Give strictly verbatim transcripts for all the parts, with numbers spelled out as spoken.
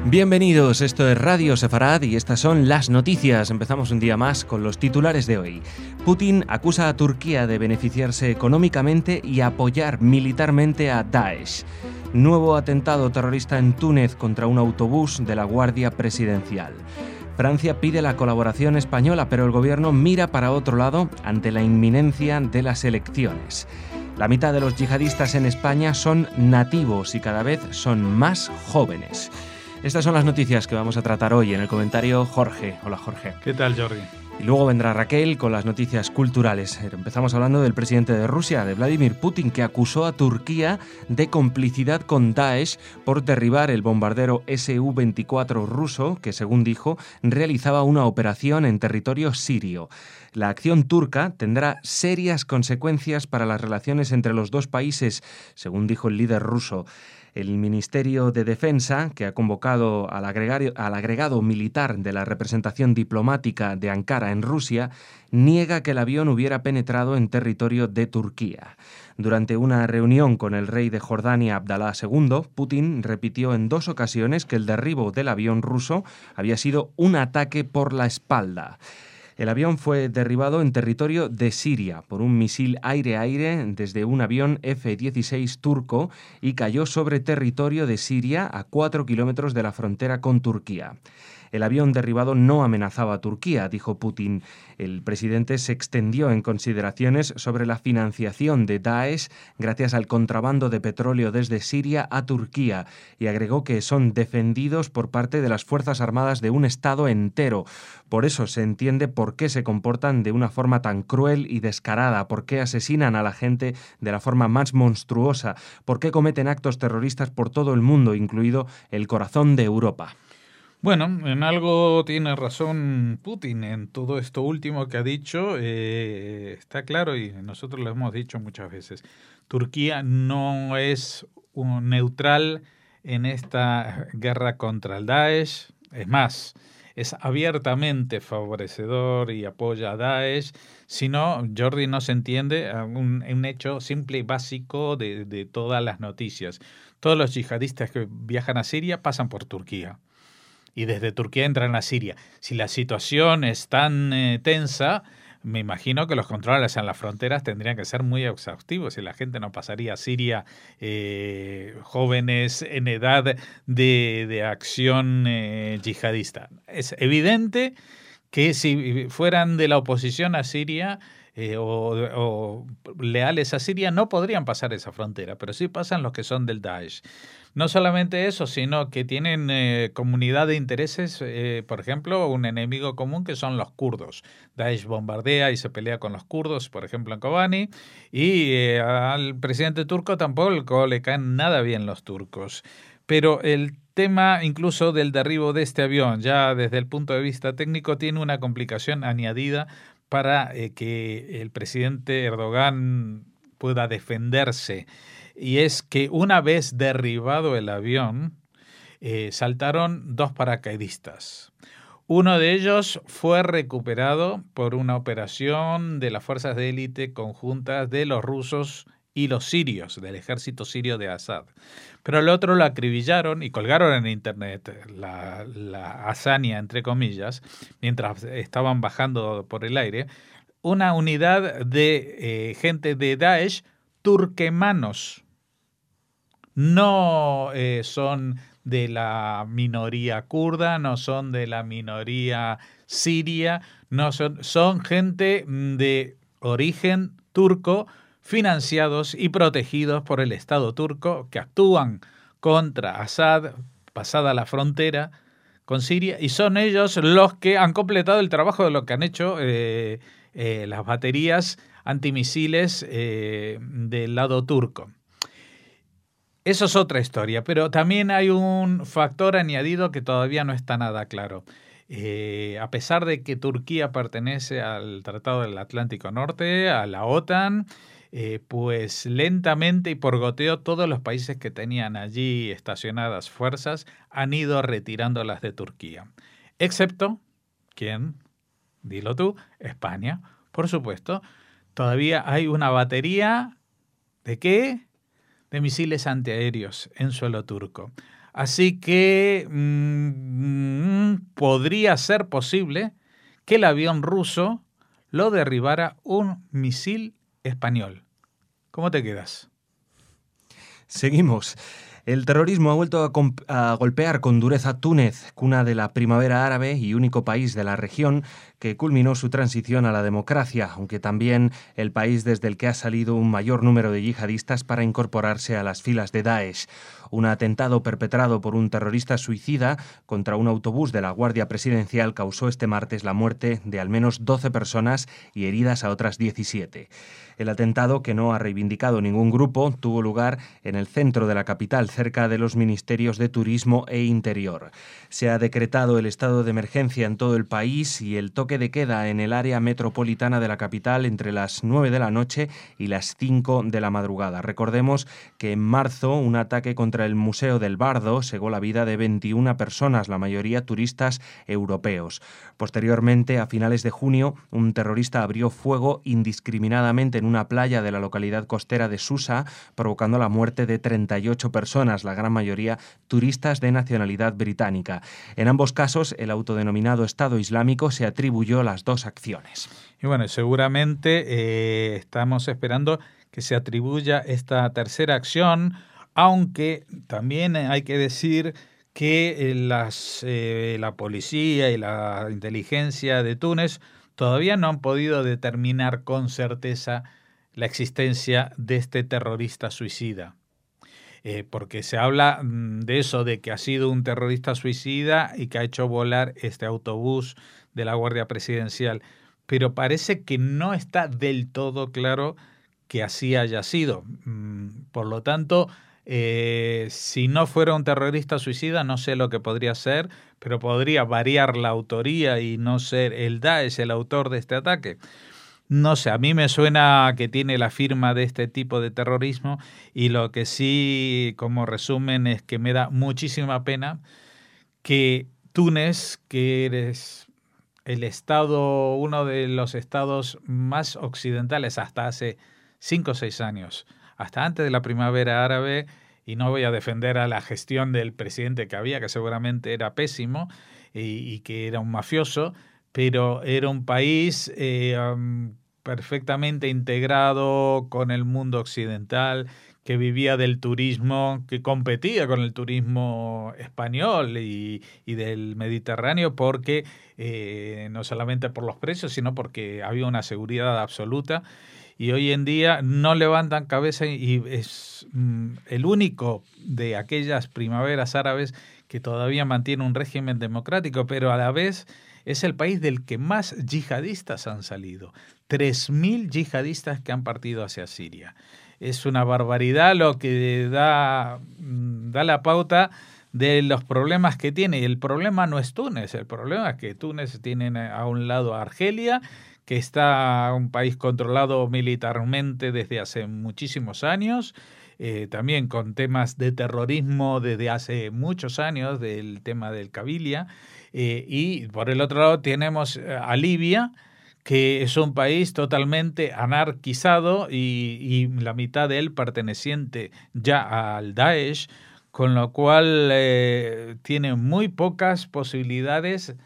Bienvenidos, esto es Radio Sefarad y estas son las noticias. Empezamos un día más con los titulares de hoy. Putin acusa a Turquía de beneficiarse económicamente y apoyar militarmente a Daesh. Nuevo atentado terrorista en Túnez contra un autobús de la Guardia Presidencial. Francia pide la colaboración española, pero el gobierno mira para otro lado ante la inminencia de las elecciones. La mitad de los yihadistas en España son nativos y cada vez son más jóvenes. Estas son las noticias que vamos a tratar hoy. En el comentario, Jorge. Hola, Jorge. ¿Qué tal, Jordi? Y luego vendrá Raquel con las noticias culturales. Empezamos hablando del presidente de Rusia, de Vladimir Putin, que acusó a Turquía de complicidad con Daesh por derribar el bombardero ese u veinticuatro ruso, que según dijo, realizaba una operación en territorio sirio. La acción turca tendrá serias consecuencias para las relaciones entre los dos países, según dijo el líder ruso. El Ministerio de Defensa, que ha convocado al agregado, al agregado militar de la representación diplomática de Ankara en Rusia, niega que el avión hubiera penetrado en territorio de Turquía. Durante una reunión con el rey de Jordania, Abdalá segundo, Putin repitió en dos ocasiones que el derribo del avión ruso había sido un ataque por la espalda. El avión fue derribado en territorio de Siria por un misil aire-aire desde un avión efe dieciséis turco y cayó sobre territorio de Siria a cuatro kilómetros de la frontera con Turquía. El avión derribado no amenazaba a Turquía, dijo Putin. El presidente se extendió en consideraciones sobre la financiación de Daesh gracias al contrabando de petróleo desde Siria a Turquía y agregó que son defendidos por parte de las Fuerzas Armadas de un Estado entero. Por eso se entiende por qué se comportan de una forma tan cruel y descarada, por qué asesinan a la gente de la forma más monstruosa, por qué cometen actos terroristas por todo el mundo, incluido el corazón de Europa. Bueno, en algo tiene razón Putin en todo esto último que ha dicho. Eh, está claro y nosotros lo hemos dicho muchas veces. Turquía no es un neutral en esta guerra contra el Daesh. Es más, es abiertamente favorecedor y apoya a Daesh. Si no, Jordi, no se entiende un, un hecho simple y básico de, de todas las noticias. Todos los yihadistas que viajan a Siria pasan por Turquía. Y desde Turquía entran a Siria. Si la situación es tan eh, tensa, me imagino que los controles en las fronteras tendrían que ser muy exhaustivos y la gente no pasaría a Siria eh, jóvenes en edad de, de acción eh, yihadista. Es evidente que si fueran de la oposición a Siria eh, o, o leales a Siria no podrían pasar esa frontera, pero sí pasan los que son del Daesh. No solamente eso, sino que tienen eh, comunidad de intereses, eh, por ejemplo, un enemigo común que son los kurdos. Daesh bombardea y se pelea con los kurdos, por ejemplo, en Kobani, y eh, al presidente turco tampoco le caen nada bien los turcos. Pero el tema incluso del derribo de este avión, ya desde el punto de vista técnico, tiene una complicación añadida para eh, que el presidente Erdogan pueda defenderse. Y es que una vez derribado el avión, eh, saltaron dos paracaidistas. Uno de ellos fue recuperado por una operación de las fuerzas de élite conjuntas de los rusos y los sirios, del ejército sirio de Assad. Pero el otro lo acribillaron y colgaron en internet la, la hazaña, entre comillas, mientras estaban bajando por el aire, una unidad de eh, gente de Daesh turquemanos. No eh, son de la minoría kurda, no son de la minoría siria, no son, son gente de origen turco, financiados y protegidos por el Estado turco, que actúan contra Assad, pasada la frontera con Siria, y son ellos los que han completado el trabajo de lo que han hecho eh, eh, las baterías antimisiles eh, del lado turco. Eso es otra historia, pero también hay un factor añadido que todavía no está nada claro. Eh, a pesar de que Turquía pertenece al Tratado del Atlántico Norte, a la OTAN, eh, pues lentamente y por goteo todos los países que tenían allí estacionadas fuerzas han ido retirándolas de Turquía. Excepto, ¿quién? Dilo tú, España. Por supuesto, todavía hay una batería ¿de qué? De misiles antiaéreos en suelo turco. Así que mmm, podría ser posible que el avión ruso lo derribara un misil español. ¿Cómo te quedas? Seguimos. El terrorismo ha vuelto a, comp- a golpear con dureza Túnez, cuna de la primavera árabe y único país de la región que culminó su transición a la democracia, aunque también el país desde el que ha salido un mayor número de yihadistas para incorporarse a las filas de Daesh. Un atentado perpetrado por un terrorista suicida contra un autobús de la Guardia Presidencial causó este martes la muerte de al menos doce personas y heridas a otras diecisiete. El atentado, que no ha reivindicado ningún grupo, tuvo lugar en el centro de la capital, cerca de los ministerios de Turismo e Interior. Se ha decretado el estado de emergencia en todo el país y el toque de queda en el área metropolitana de la capital entre las nueve de la noche y las cinco de la madrugada. Recordemos que en marzo un ataque contra el Museo del Bardo cegó la vida de veintiuna personas, la mayoría turistas europeos. Posteriormente, a finales de junio, un terrorista abrió fuego indiscriminadamente en una playa de la localidad costera de Susa, provocando la muerte de treinta y ocho personas, la gran mayoría turistas de nacionalidad británica. En ambos casos, el autodenominado Estado Islámico se atribuyó las dos acciones. Y bueno, seguramente eh, estamos esperando que se atribuya esta tercera acción, aunque también hay que decir que las, eh, la policía y la inteligencia de Túnez todavía no han podido determinar con certeza la existencia de este terrorista suicida. Eh, porque se habla de eso, de que ha sido un terrorista suicida y que ha hecho volar este autobús de la Guardia Presidencial. Pero parece que no está del todo claro que así haya sido. Por lo tanto, eh, si no fuera un terrorista suicida, no sé lo que podría ser, pero podría variar la autoría y no ser el Daesh el autor de este ataque. No sé, a mí me suena que tiene la firma de este tipo de terrorismo y lo que sí, como resumen, es que me da muchísima pena que Túnez, que eres el estado, uno de los estados más occidentales hasta hace cinco o seis años, hasta antes de la primavera árabe, y no voy a defender a la gestión del presidente que había, que seguramente era pésimo y, y que era un mafioso, pero era un país eh, um, perfectamente integrado con el mundo occidental, que vivía del turismo, que competía con el turismo español y, y del Mediterráneo, porque eh, no solamente por los precios, sino porque había una seguridad absoluta. Y hoy en día no levantan cabeza y es mm, el único de aquellas primaveras árabes que todavía mantiene un régimen democrático, pero a la vez es el país del que más yihadistas han salido. tres mil yihadistas que han partido hacia Siria. Es una barbaridad lo que da, da la pauta de los problemas que tiene. Y el problema no es Túnez, el problema es que Túnez tiene a un lado a Argelia, que está un país controlado militarmente desde hace muchísimos años, eh, también con temas de terrorismo desde hace muchos años, del tema del Kabilia, eh, y por el otro lado tenemos a Libia, que es un país totalmente anarquizado y, y la mitad de él perteneciente ya al Daesh, con lo cual eh, tiene muy pocas posibilidades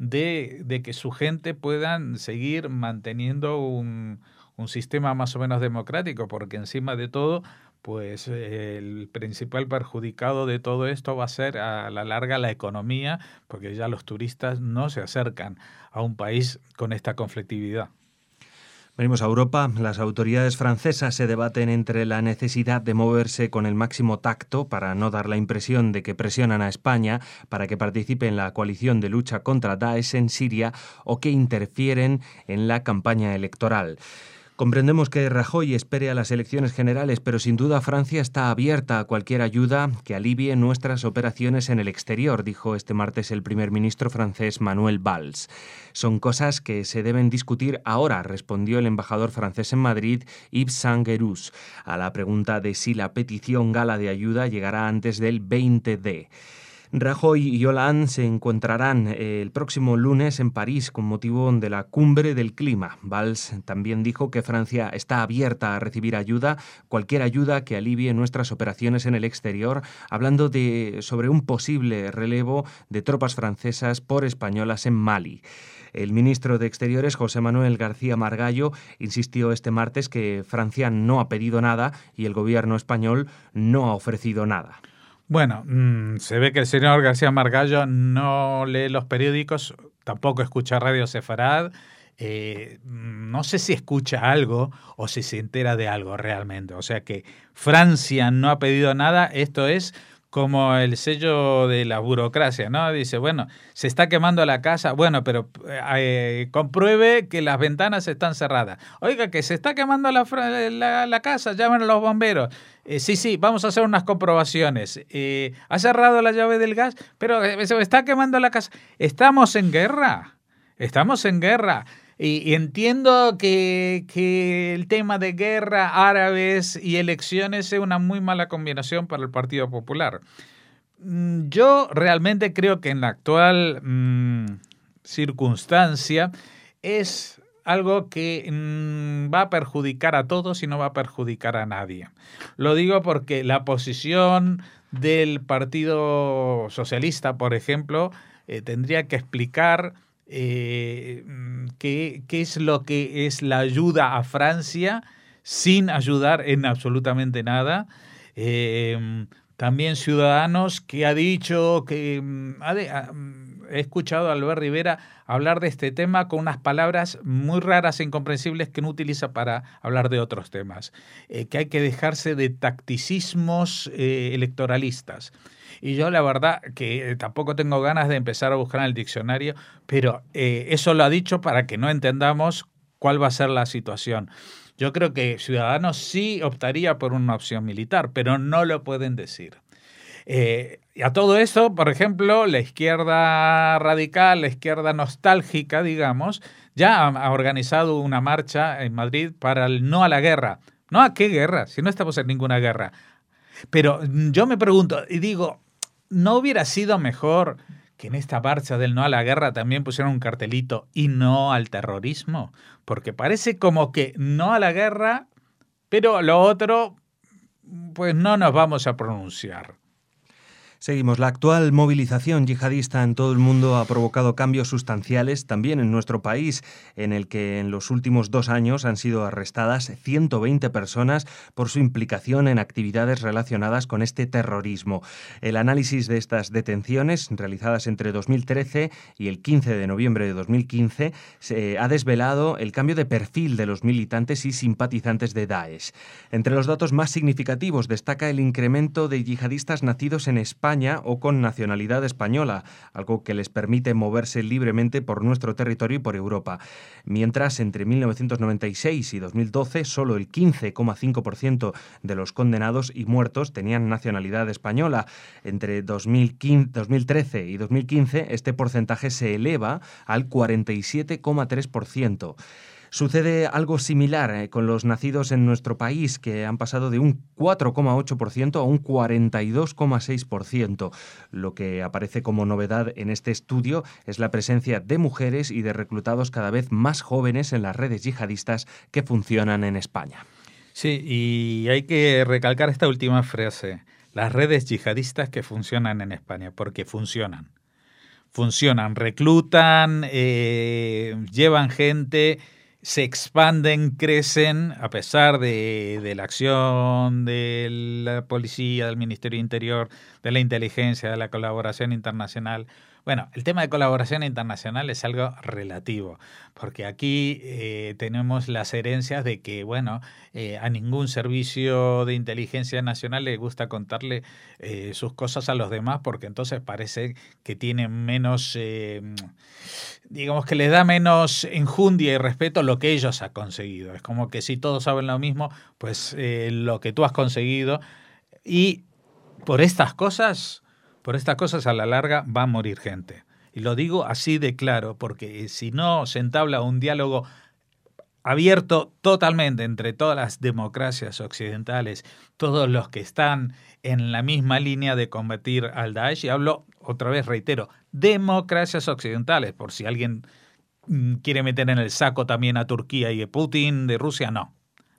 de, de que su gente puedan seguir manteniendo un, un sistema más o menos democrático, porque encima de todo, pues eh, el principal perjudicado de todo esto va a ser a la larga la economía, porque ya los turistas no se acercan a un país con esta conflictividad. Venimos a Europa. Las autoridades francesas se debaten entre la necesidad de moverse con el máximo tacto para no dar la impresión de que presionan a España para que participe en la coalición de lucha contra Daesh en Siria o que interfieren en la campaña electoral. Comprendemos que Rajoy espere a las elecciones generales, pero sin duda Francia está abierta a cualquier ayuda que alivie nuestras operaciones en el exterior, dijo este martes el primer ministro francés Manuel Valls. Son cosas que se deben discutir ahora, respondió el embajador francés en Madrid, Yves Saint-Guerous, a la pregunta de si la petición gala de ayuda llegará antes del veinte de. Rajoy y Hollande se encontrarán el próximo lunes en París con motivo de la cumbre del clima. Valls también dijo que Francia está abierta a recibir ayuda, cualquier ayuda que alivie nuestras operaciones en el exterior, hablando de, sobre un posible relevo de tropas francesas por españolas en Mali. El ministro de Exteriores, José Manuel García Margallo, insistió este martes que Francia no ha pedido nada y el gobierno español no ha ofrecido nada. Bueno, mmm, se ve que el señor García Margallo no lee los periódicos, tampoco escucha Radio Sefarad, eh, no sé si escucha algo o si se entera de algo realmente. O sea que Francia no ha pedido nada, esto es como el sello de la burocracia, ¿no? Dice, bueno, se está quemando la casa, bueno, pero eh, compruebe que las ventanas están cerradas. Oiga, que se está quemando la, la, la casa, llamen a los bomberos. Eh, sí, sí, vamos a hacer unas comprobaciones. Eh, ¿Ha cerrado la llave del gas? Pero eh, se está quemando la casa. ¿Estamos en guerra? ¿Estamos en guerra? Y, y entiendo que, que el tema de guerra, árabes y elecciones es una muy mala combinación para el Partido Popular. Yo realmente creo que en la actual mmm, circunstancia es algo que mmm, va a perjudicar a todos y no va a perjudicar a nadie. Lo digo porque la posición del Partido Socialista, por ejemplo, eh, tendría que explicar Eh, ¿qué, qué es lo que es la ayuda a Francia sin ayudar en absolutamente nada. Eh, también Ciudadanos, que ha dicho que ha de, ha, he escuchado a Albert Rivera hablar de este tema con unas palabras muy raras e incomprensibles que no utiliza para hablar de otros temas, eh, que hay que dejarse de tacticismos eh, electoralistas. Y yo la verdad que tampoco tengo ganas de empezar a buscar en el diccionario, pero eh, eso lo ha dicho para que no entendamos cuál va a ser la situación. Yo creo que Ciudadanos sí optaría por una opción militar, pero no lo pueden decir. Eh, y a todo esto, por ejemplo, la izquierda radical, la izquierda nostálgica, digamos, ya ha, ha organizado una marcha en Madrid para el no a la guerra. ¿No a qué guerra? Si no estamos en ninguna guerra. Pero yo me pregunto y digo, ¿no hubiera sido mejor que en esta marcha del no a la guerra también pusieran un cartelito y no al terrorismo? Porque parece como que no a la guerra, pero lo otro, pues no nos vamos a pronunciar. Seguimos. La actual movilización yihadista en todo el mundo ha provocado cambios sustanciales también en nuestro país, en el que en los últimos dos años han sido arrestadas ciento veinte personas por su implicación en actividades relacionadas con este terrorismo. El análisis de estas detenciones, realizadas entre dos mil trece y el quince de noviembre de dos mil quince, se ha desvelado el cambio de perfil de los militantes y simpatizantes de Daesh. Entre los datos más significativos destaca el incremento de yihadistas nacidos en España o con nacionalidad española, algo que les permite moverse libremente por nuestro territorio y por Europa. Mientras, entre mil novecientos noventa y seis y dos mil doce, solo el quince coma cinco por ciento de los condenados y muertos tenían nacionalidad española. Entre dos mil trece y dos mil quince, este porcentaje se eleva al cuarenta y siete coma tres por ciento. Sucede algo similar eh, con los nacidos en nuestro país, que han pasado de un cuatro coma ocho por ciento a un cuarenta y dos coma seis por ciento. Lo que aparece como novedad en este estudio es la presencia de mujeres y de reclutados cada vez más jóvenes en las redes yihadistas que funcionan en España. Sí, y hay que recalcar esta última frase, las redes yihadistas que funcionan en España, porque funcionan. Funcionan, reclutan, eh, llevan gente, se expanden, crecen, a pesar de, de la acción de la policía, del Ministerio de Interior, de la inteligencia, de la colaboración internacional. Bueno, el tema de colaboración internacional es algo relativo, porque aquí eh, tenemos las herencias de que, bueno, eh, a ningún servicio de inteligencia nacional le gusta contarle eh, sus cosas a los demás, porque entonces parece que tienen menos, eh, digamos que les da menos enjundia y respeto lo que ellos han conseguido. Es como que si todos saben lo mismo, pues eh, lo que tú has conseguido. Y por estas cosas... Por estas cosas a la larga va a morir gente. Y lo digo así de claro, porque si no se entabla un diálogo abierto totalmente entre todas las democracias occidentales, todos los que están en la misma línea de combatir al Daesh, y hablo, otra vez reitero, democracias occidentales, por si alguien quiere meter en el saco también a Turquía y a Putin de Rusia, no.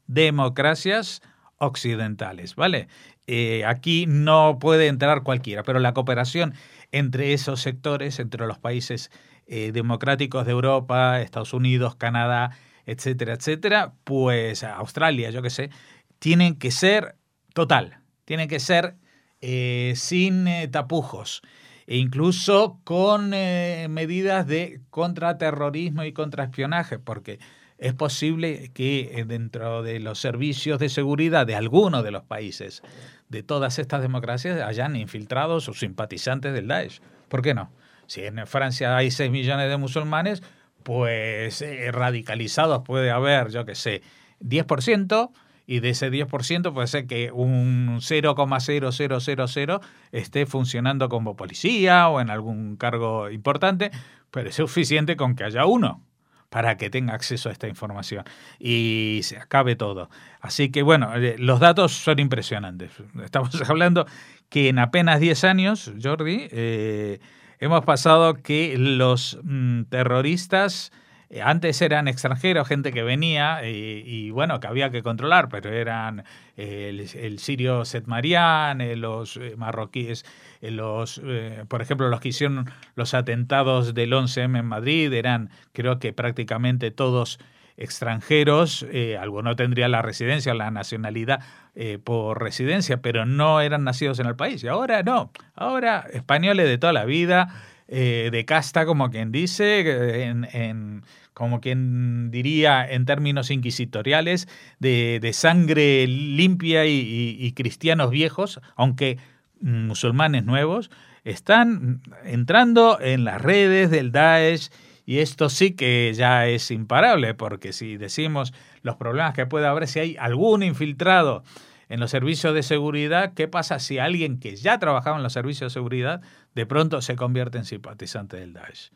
Democracias occidentales, ¿vale? Eh, aquí no puede entrar cualquiera, pero la cooperación entre esos sectores, entre los países eh, democráticos de Europa, Estados Unidos, Canadá, etcétera, etcétera, pues Australia, yo qué sé, tienen que ser total, tienen que ser eh, sin eh, tapujos, e incluso con eh, medidas de contraterrorismo y contraespionaje, porque es posible que dentro de los servicios de seguridad de algunos de los países de todas estas democracias hayan infiltrado sus simpatizantes del Daesh. ¿Por qué no? Si en Francia hay seis millones de musulmanes, pues eh, radicalizados puede haber, yo qué sé, diez por ciento, y de ese diez por ciento puede ser que un cero coma cero cero cero cero esté funcionando como policía o en algún cargo importante, pero es suficiente con que haya uno para que tenga acceso a esta información y se acabe todo. Así que, bueno, los datos son impresionantes. Estamos hablando que en apenas diez años, Jordi, eh, hemos pasado que los mm, terroristas eh, antes eran extranjeros, gente que venía y, y, bueno, que había que controlar, pero eran eh, el, el sirio Setmarian, eh, los eh, marroquíes, eh, los, eh, por ejemplo, los que hicieron los atentados del once eme en Madrid, eran creo que prácticamente todos extranjeros, eh, algunos tendrían la residencia, la nacionalidad eh, por residencia, pero no eran nacidos en el país. Y ahora no, ahora españoles de toda la vida, eh, de casta, como quien dice, en, en, como quien diría en términos inquisitoriales, de, de sangre limpia y, y, y cristianos viejos, aunque musulmanes nuevos, están entrando en las redes del Daesh. Y esto sí que ya es imparable, porque si decimos los problemas que puede haber si hay algún infiltrado en los servicios de seguridad, ¿qué pasa si alguien que ya trabajaba en los servicios de seguridad de pronto se convierte en simpatizante del Daesh?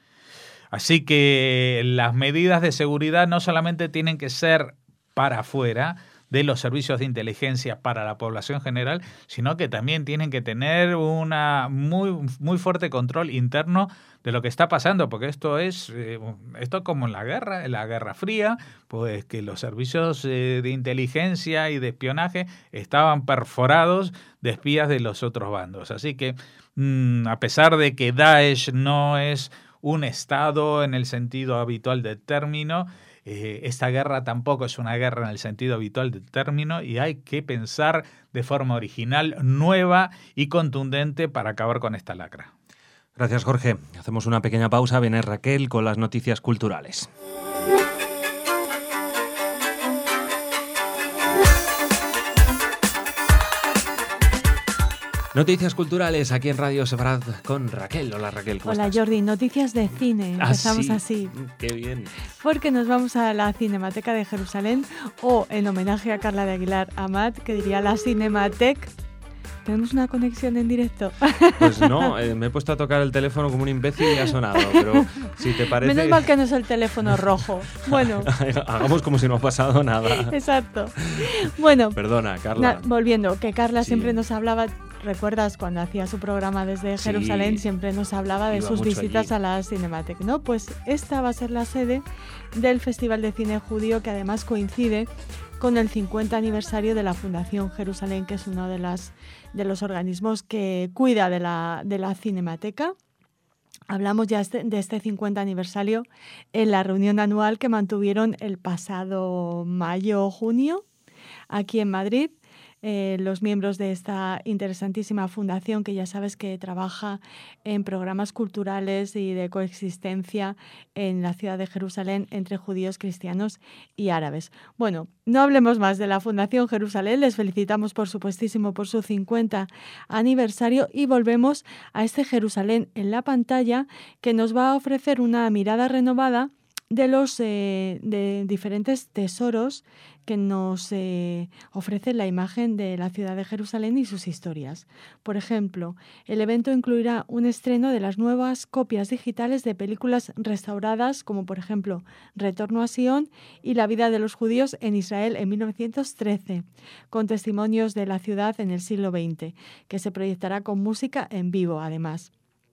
Así que las medidas de seguridad no solamente tienen que ser para afuera de los servicios de inteligencia para la población general, sino que también tienen que tener una muy, muy fuerte control interno de lo que está pasando, porque esto es eh, esto como en la guerra, en la Guerra Fría, pues que los servicios eh, de inteligencia y de espionaje estaban perforados de espías de los otros bandos. Así que mmm, a pesar de que Daesh no es un estado en el sentido habitual del término, Eh, esta guerra tampoco es una guerra en el sentido habitual del término y hay que pensar de forma original, nueva y contundente para acabar con esta lacra. Gracias, Jorge. Hacemos una pequeña pausa. Viene Raquel con las noticias culturales. Noticias culturales aquí en Radio Sefarad con Raquel. Hola, Raquel, ¿cómo Hola, estás? Jordi. Noticias de cine. Empezamos ¿Ah, así. sí? Qué bien. Porque nos vamos a la Cinemateca de Jerusalén, o en homenaje a Carla de Aguilar Amat, que diría la Cinematec. ¿Tenemos una conexión en directo? Pues no, eh, me he puesto a tocar el teléfono como un imbécil y ha sonado, pero si te parece... Menos mal que no es el teléfono rojo. Bueno. Hagamos como si no ha pasado nada. Exacto. Bueno. Perdona, Carla. Na, volviendo, que Carla Sí. siempre nos hablaba... ¿Recuerdas cuando hacía su programa desde Sí, Jerusalén? Siempre nos hablaba de iba sus mucho visitas allí. a la Cinematec, ¿no? Pues esta va a ser la sede del Festival de Cine Judío, que además coincide con el cincuenta aniversario de la Fundación Jerusalén, que es uno de, las, de los organismos que cuida de la, de la Cinemateca. Hablamos ya este, de este cincuenta aniversario en la reunión anual que mantuvieron el pasado mayo o junio aquí en Madrid. Eh, los miembros de esta interesantísima fundación, que ya sabes que trabaja en programas culturales y de coexistencia en la ciudad de Jerusalén entre judíos, cristianos y árabes. Bueno, no hablemos más de la Fundación Jerusalén, les felicitamos por supuestísimo por su cincuenta aniversario y volvemos a este Jerusalén en la pantalla, que nos va a ofrecer una mirada renovada de los eh, de diferentes tesoros que nos eh, ofrece la imagen de la ciudad de Jerusalén y sus historias. Por ejemplo, el evento incluirá un estreno de las nuevas copias digitales de películas restauradas, como por ejemplo Retorno a Sion y La vida de los judíos en Israel en mil novecientos trece, con testimonios de la ciudad en el siglo veinte, que se proyectará con música en vivo, además.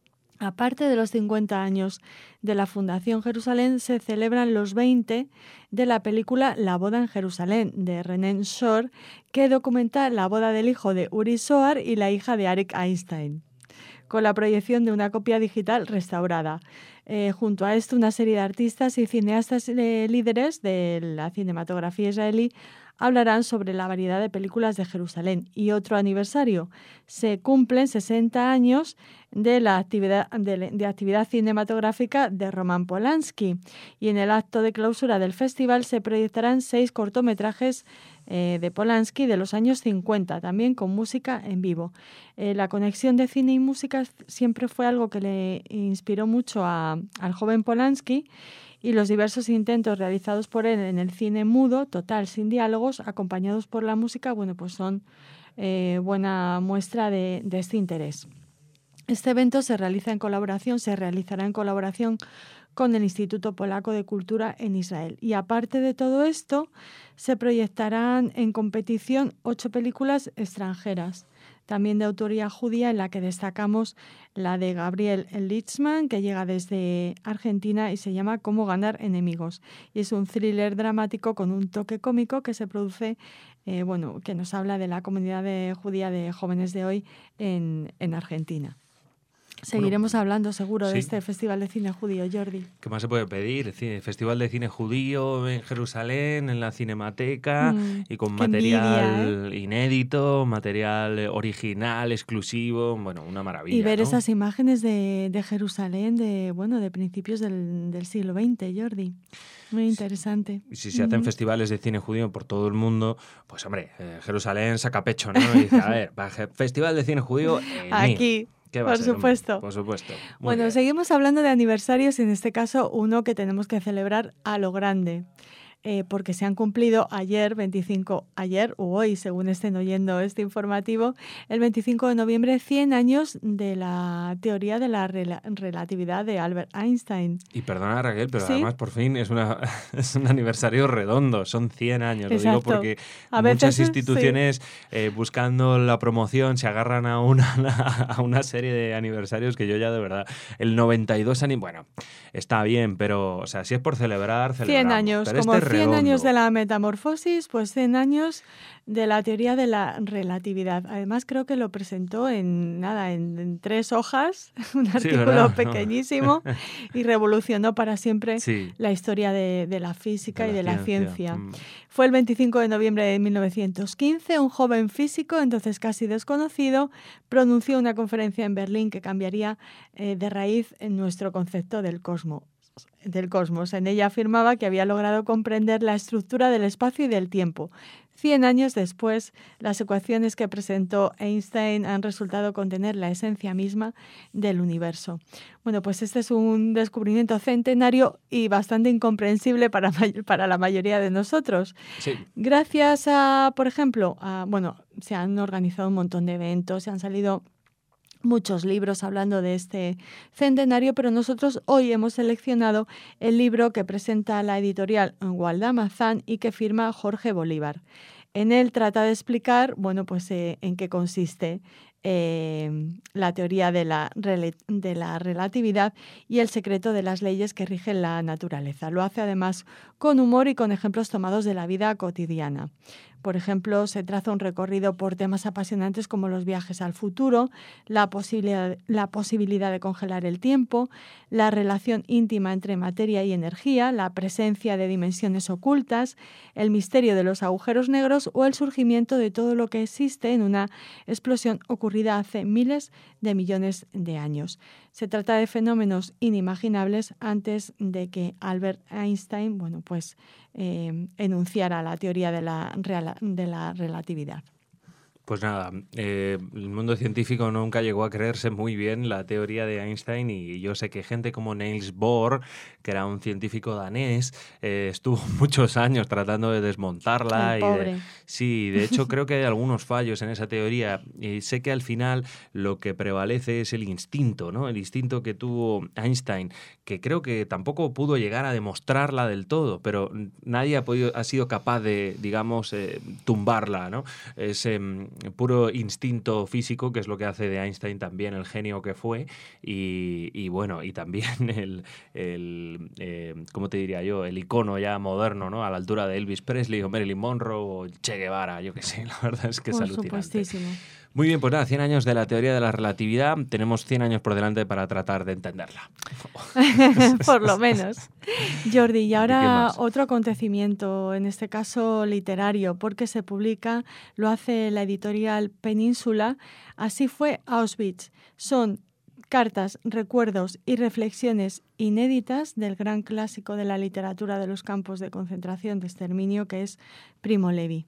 Aparte de los cincuenta años de la Fundación Jerusalén, se celebran los veinte de la película La boda en Jerusalén, de René Shor, que documenta la boda del hijo de Uri Zohar y la hija de Arik Einstein, con la proyección de una copia digital restaurada. Eh, junto a esto, una serie de artistas y cineastas eh, líderes de la cinematografía israelí hablarán sobre la variedad de películas de Jerusalén. Y otro aniversario, se cumplen sesenta años de la actividad, de, de actividad cinematográfica de Roman Polanski. Y en el acto de clausura del festival se proyectarán seis cortometrajes eh, de Polanski de los años cincuenta, también con música en vivo. Eh, la conexión de cine y música siempre fue algo que le inspiró mucho a, al joven Polanski, y los diversos intentos realizados por él en el cine mudo, total, sin diálogos, acompañados por la música, bueno, pues son eh, buena muestra de, de este interés. Este evento se realiza en colaboración, se realizará en colaboración con el Instituto Polaco de Cultura en Israel. Y aparte de todo esto, se proyectarán en competición ocho películas extranjeras, también de autoría judía, en la que destacamos la de Gabriel Litzman, que llega desde Argentina y se llama Cómo ganar enemigos. Y es un thriller dramático con un toque cómico que se produce, eh, bueno, que nos habla de la comunidad de, judía de jóvenes de hoy en, en Argentina. Seguiremos bueno, hablando seguro sí. de este Festival de Cine Judío, Jordi. ¿Qué más se puede pedir? Festival de Cine Judío en Jerusalén, en la Cinemateca, mm, y con material envidia, ¿eh? inédito, material original, exclusivo, bueno, una maravilla. Y ver ¿no? esas imágenes de, de Jerusalén de, bueno, de principios del, del siglo veinte, Jordi. Muy interesante. Y si se hacen mm. festivales de cine judío por todo el mundo, pues hombre, eh, Jerusalén saca pecho, ¿no? Y dice, a ver, Festival de Cine Judío en aquí. Por ser, supuesto. Por supuesto. Muy bueno, bien. Seguimos hablando de aniversarios, en este caso uno que tenemos que celebrar a lo grande. Eh, porque se han cumplido ayer, veinticinco, ayer o hoy, según estén oyendo este informativo, el veinticinco de noviembre, cien años de la teoría de la rela- relatividad de Albert Einstein. Y perdona, Raquel, pero ¿Sí? además por fin es, una, es un aniversario redondo, son cien años. Exacto. Lo digo porque a muchas veces, instituciones sí. eh, buscando la promoción se agarran a una, a una serie de aniversarios que yo ya de verdad, el noventa y dos años, bueno, está bien, pero o sea, si es por celebrar, celebramos. cien años, pero como este cien años de la metamorfosis, pues cien años de la teoría de la relatividad. Además, creo que lo presentó en nada, en, en tres hojas, un artículo sí, pequeñísimo, y revolucionó para siempre sí. la historia de, de la física de la y de ciencia. la ciencia. Mm. Fue el veinticinco de noviembre de mil novecientos quince, un joven físico, entonces casi desconocido, pronunció una conferencia en Berlín que cambiaría eh, de raíz en nuestro concepto del cosmos. del cosmos. En ella afirmaba que había logrado comprender la estructura del espacio y del tiempo. Cien años después, las ecuaciones que presentó Einstein han resultado contener la esencia misma del universo. Bueno, pues este es un descubrimiento centenario y bastante incomprensible para, para la mayoría de nosotros. Sí. Gracias a, por ejemplo, a, bueno, se han organizado un montón de eventos, se han salido muchos libros hablando de este centenario, pero nosotros hoy hemos seleccionado el libro que presenta la editorial Gualdamazán y que firma Jorge Bolívar. En él trata de explicar, bueno, pues eh, en qué consiste eh, la teoría de la, de la relatividad y el secreto de las leyes que rigen la naturaleza. Lo hace además con humor y con ejemplos tomados de la vida cotidiana. Por ejemplo, se traza un recorrido por temas apasionantes como los viajes al futuro, la posibilidad, la posibilidad de congelar el tiempo, la relación íntima entre materia y energía, la presencia de dimensiones ocultas, el misterio de los agujeros negros o el surgimiento de todo lo que existe en una explosión ocurrida hace miles de millones de años. Se trata de fenómenos inimaginables antes de que Albert Einstein, bueno, pues, eh, enunciara la teoría de la, de la relatividad. Pues nada, eh, el mundo científico nunca llegó a creerse muy bien la teoría de Einstein y yo sé que gente como Niels Bohr, que era un científico danés, eh, estuvo muchos años tratando de desmontarla. El y de, pobre. sí, de hecho creo que hay algunos fallos en esa teoría y sé que al final lo que prevalece es el instinto, ¿no? El instinto que tuvo Einstein, que creo que tampoco pudo llegar a demostrarla del todo, pero nadie ha, podido, ha sido capaz de, digamos, eh, tumbarla, ¿no? Ese puro instinto físico, que es lo que hace de Einstein también el genio que fue, y, y bueno, y también el, el eh, ¿cómo te diría yo? El icono ya moderno, ¿no? A la altura de Elvis Presley o Marilyn Monroe o Che Guevara, yo qué sé, la verdad es que es Por alucinante. supuestísimo. Muy bien, pues nada, cien años de la teoría de la relatividad, tenemos cien años por delante para tratar de entenderla. Por lo menos. Jordi, y ¿Y qué ahora más? otro acontecimiento, en este caso literario, porque se publica, lo hace la editorial Península, Así fue Auschwitz. Son cartas, recuerdos y reflexiones inéditas del gran clásico de la literatura de los campos de concentración de exterminio, que es Primo Levi.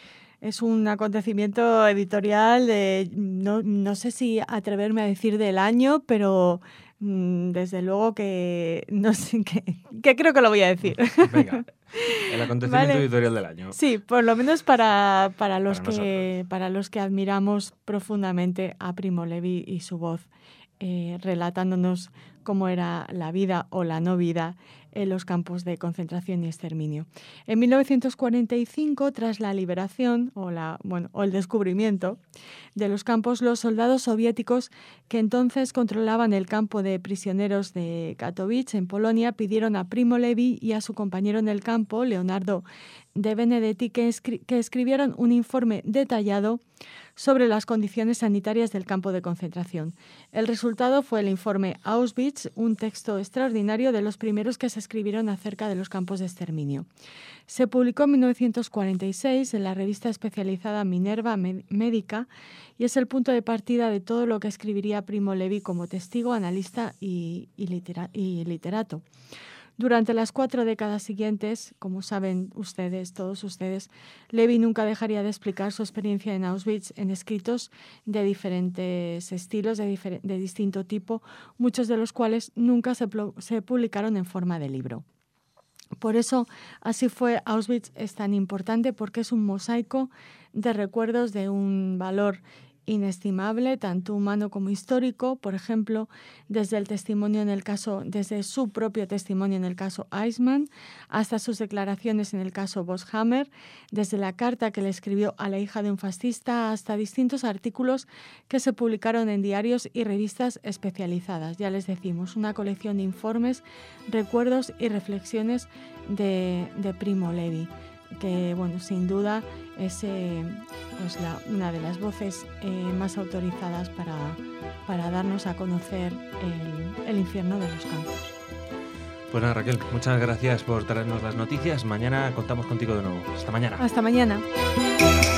Es un acontecimiento editorial de, no, no sé si atreverme a decir del año, pero mmm, desde luego que no sé, que, que creo que lo voy a decir. Venga, el acontecimiento Vale. editorial del año. Sí, por lo menos para, para, los Para que, para los que admiramos profundamente a Primo Levi y su voz, eh, relatándonos cómo era la vida o la no vida en los campos de concentración y exterminio. En mil novecientos cuarenta y cinco, tras la liberación o, la, bueno, o el descubrimiento de los campos, los soldados soviéticos que entonces controlaban el campo de prisioneros de Katowice, en Polonia, pidieron a Primo Levi y a su compañero en el campo, Leonardo de Benedetti, que, escri- que escribieran un informe detallado sobre las condiciones sanitarias del campo de concentración. El resultado fue el informe Auschwitz, un texto extraordinario de los primeros que se escribieron acerca de los campos de exterminio. Se publicó en mil novecientos cuarenta y seis en la revista especializada Minerva Médica y es el punto de partida de todo lo que escribiría Primo Levi como testigo, analista y, y, litera- y literato. Durante las cuatro décadas siguientes, como saben ustedes, todos ustedes, Levi nunca dejaría de explicar su experiencia en Auschwitz en escritos de diferentes estilos, de, difer- de distinto tipo, muchos de los cuales nunca se, se publicaron en forma de libro. Por eso, Así fue Auschwitz es tan importante, porque es un mosaico de recuerdos de un valor inestimable, tanto humano como histórico. Por ejemplo, desde el testimonio en el caso, desde su propio testimonio en el caso Eichmann, hasta sus declaraciones en el caso Bosshammer, desde la carta que le escribió a la hija de un fascista, hasta distintos artículos que se publicaron en diarios y revistas especializadas. Ya les decimos, una colección de informes, recuerdos y reflexiones de, de Primo Levi, que, bueno, sin duda es eh, pues la, una de las voces eh, más autorizadas para, para darnos a conocer el, el infierno de los campos. Pues nada, Raquel, muchas gracias por traernos las noticias. Mañana contamos contigo de nuevo. Hasta mañana. Hasta mañana.